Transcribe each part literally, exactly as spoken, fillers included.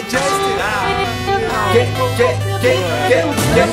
Majestic. Get, get, get, get, get.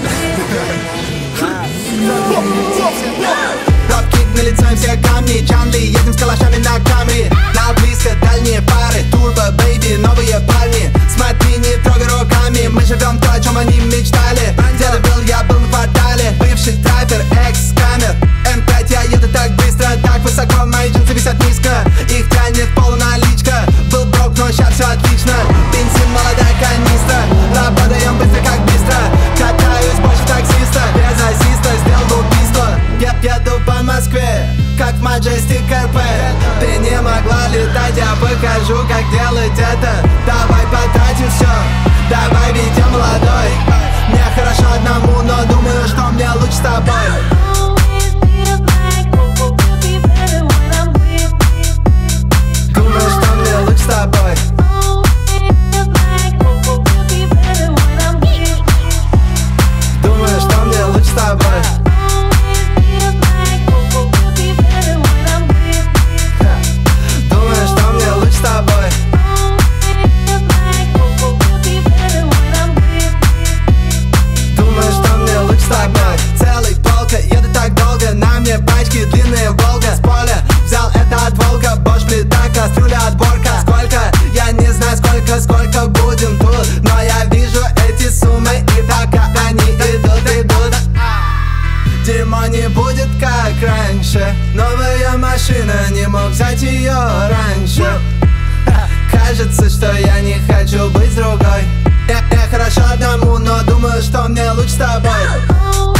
Дропкик на лицо все камни, Чанли, едем с калашами на камри. На близко дальние пары, турбо, бэйби, новые парни. Смотри, не трогай руками, мы живем то, о чем они мечтали. Где-то был, я был в квартале, бывший траппер, экс-камер. эм пять, я еду так быстро, так высоко, мои джинсы висят низко. Их тянет полуналичка, был брок, но сейчас все отлично. Бензин, молодая канистра, работаем быстро, как быстро. Катаюсь больше таксиста, без ассиста, сделал убийство. Я еду по Москве, как в Majestic эр пэ. Ты не могла летать, я покажу, как делать это. Давай потратим все, давай ведем молодой. Мне хорошо одному, но думаю, что мне лучше с тобой. Думаю, что мне лучше с тобой. Думаю, что мне лучше с тобой. Думаю, что мне лучше с тобой. Думаю, что мне лучше с тобой. Целый полка, еду так долго, на мне пачки, длинные Волга. С поля взял это от волка, Bosch плита, кастрюля, отборка. Сколько? Я не знаю сколько, сколько будем тут, но я вижу эти суммы, и так они идут, идут. Дерьмо не будет как раньше, новая машина, не мог взять ее раньше. Кажется, что я не хочу быть с другой. Я, я хорошо одному, но думаю, что мне лучше с тобой.